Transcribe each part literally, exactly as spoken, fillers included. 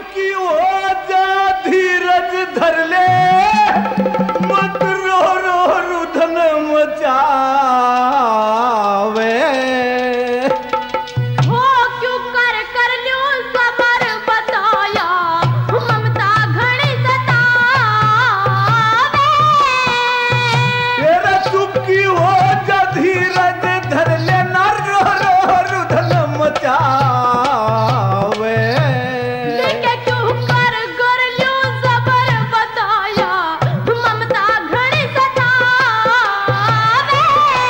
चुपकी हो जा धीरज धर ले मत रो रो रुधन मचावे हो क्यों कर कर ल्यूं सबर बताया ममता घड़ी सतावे तेरा चुपकी हो जा धीरज धर ले ना रो रो रुधन मचावे लेके क्यों कर कर ल्यूं सबर बताया ममता घड़ी सतावे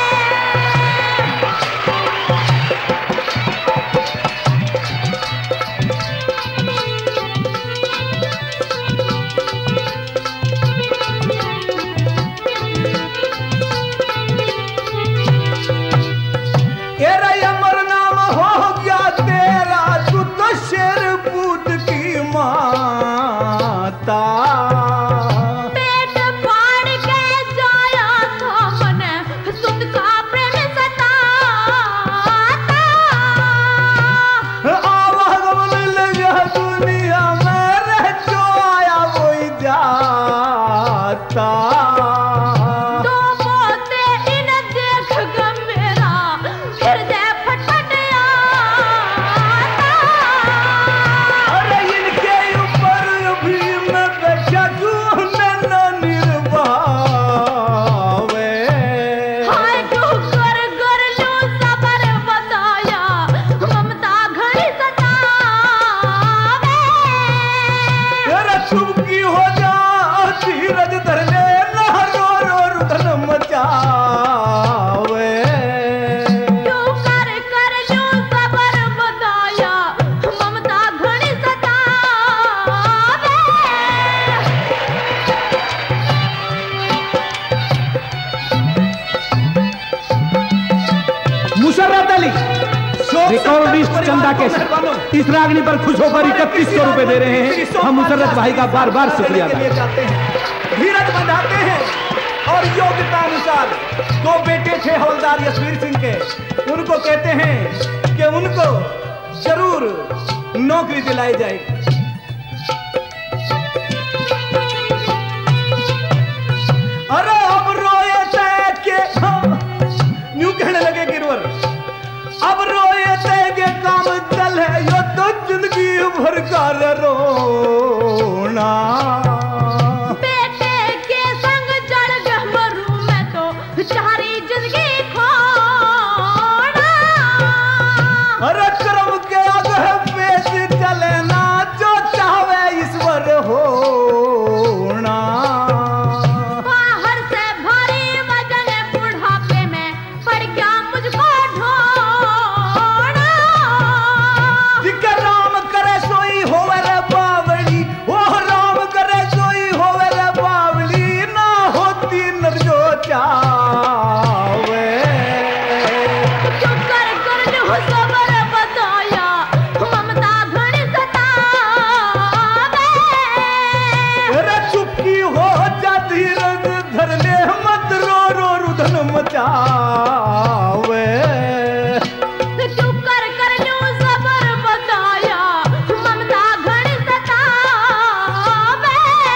तेरा अमर नाम हो गया तेरा तू तो शेर पूत की माता पेट फाड़ के जाया था मन सुत का प्रेम सताता आवागमन लगा दुनिया में रह जो आया वही जाता तो पोते इन देख ग मेरा हृदय फटफट आता अरे इनके ऊपर भी मैं बैठा क्यों न निर्भावे हाय क्यों कर कर लो सबर बताया ममता घड़ी सतावे तेरा चुपकी हो जा धीरज धर ले ना रो रो रुदन मचावे क्यों कर कर लो सबर बताया ममता घड़ी सतावे मुशर्रफ अली रिकॉर्डिस्ट चंदा के इस रागनी पर खुश होकर इकतीस सौ रुपए दे रहे हैं। हम मुशर्रफ भाई का बार बार शुक्रिया अदा करते हैं। धीरज बंधाते हैं और योग्यता अनुसार दो बेटे थे हवलदार यशवीर सिंह के, उनको कहते हैं कि उनको जरूर नौकरी दिलाई जाएगी। अरे अब रोए तय के यूं कहने लगे गिरवर, अब रोए तय के काम चल है यो तो जिंदगी भर का रोना बेटे के संग जड़ गह मरूं मैं तो चारी जिंदगी खोना अरे कर्म के आगे पेश चले ना जो चाहे ईश्वर होना बाहर से भारी वजन बुढ़ापे में पड़ गया मुझको ढोना जिके राम करे सोई होवे रे बावली, ओ राम करे सोई होवे रे बावली, ना होती न जो चावे क्यों कर कर लो सबर बताया ममता घड़ी सतावे अरे चुपकी हो जा धीरज धर ले मत रो रो रुधन मचावे क्यों कर कर लो सबर बताया ममता घड़ी सतावे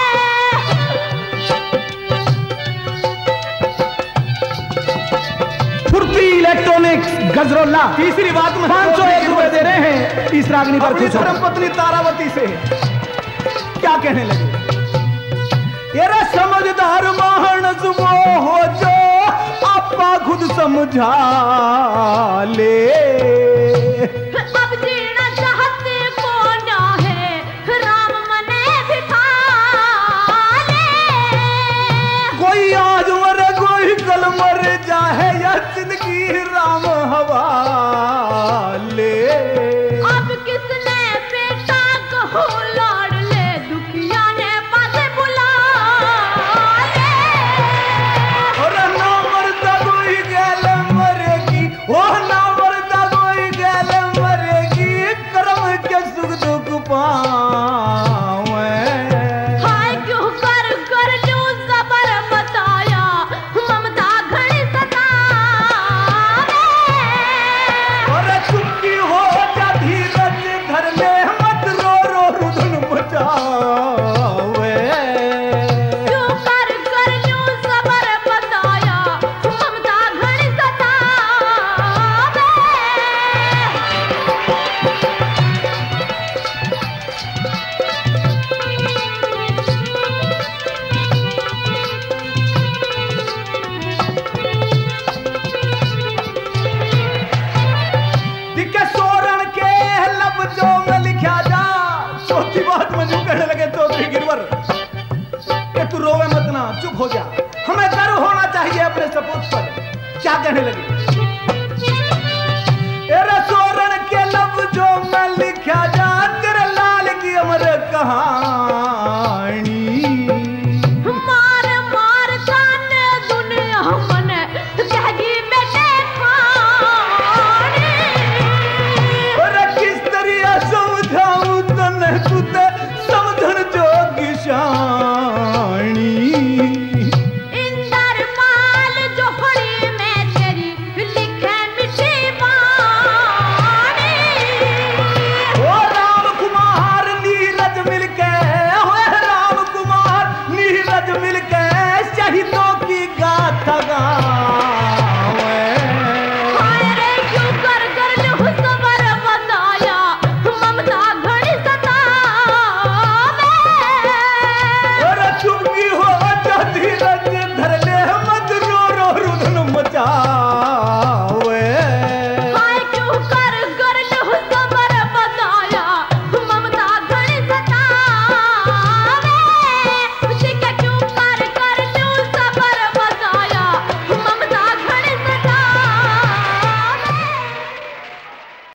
फुर्ती इलेक्ट्रॉनिक्स गजरोला तीसरी बात में पाँच सौ एक रुपए दे रहे हैं। इस रागनी पर अपनी खुश होकर धर्मपत्नी तारावती से क्या कहने लगे, तेरा समझदार मानस वो हो जो आपा खुद समझा ले अब जीना चाहते कौन है राम मने बिठा ले कोई आज मरे कोई कल मर जाए या जिंदगी राम हवाले अब किसने बेटा कहो लाड़ ले दुखिया ने पासे बुला ले और ना मरता कोई गैल मरेगी, ओ ना मरता कोई गैल मरेगी, कर्म के सुख दुख पावे हाय क्यों कर कर लो सबर बताया ममता घड़ी सतावे और चुपकी हो जा धीरज धर ले मत रो रो रुदन चौथी बात में यूं कहने लगे चौधरी गिरवर कि तू रोवे मत ना, चुप हो जा, हमें गर्व होना चाहिए अपने सपूत पर। क्या कहने लगे? एरे सोरण के लफ्जों में लिख